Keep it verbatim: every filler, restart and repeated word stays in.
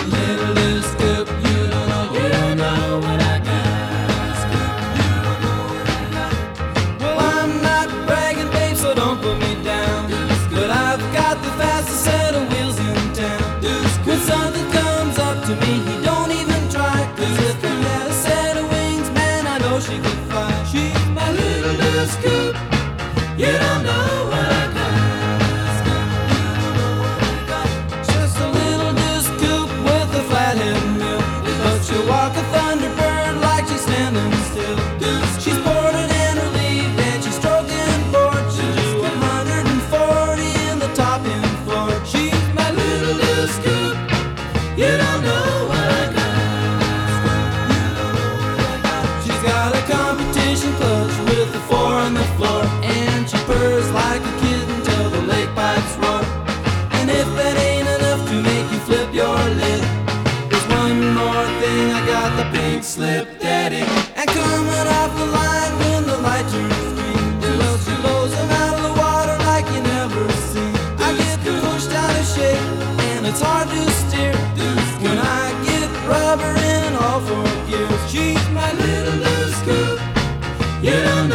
Little blue scoop, you don't know, you don't know what I got. Scoop, you don't know what I got. Well, I'm not bragging, babe, so don't put me down. But I've got the fastest set of wheels in town. When something comes up to me, he don't even try. Cause if he had a set of wings, man, I know she could fly. She's my little blue scoop, you don't know what I got. Scoop, you don't know what I got. Just a little blue scoop with a flathead mill. But she'll walk a thunderbird like she's standing still. She's boarded and relieved and she's stroking board. She'll do one hundred forty in the top end floor. She's my little blue scoop, you don't know what I got. She's got a competition clutch with the four on the floor. And she purrs like a kitten till the lake pipes roar. And if that ain't enough to make you flip your lid, there's one more thing, I got the pink slip daddy. And coming off the line when the light turns green, well, she blows them out of the water like you never seen. I get pushed out of shape and it's hard to steer when I get rubber in all four gears. She's my little blue scoop, you don't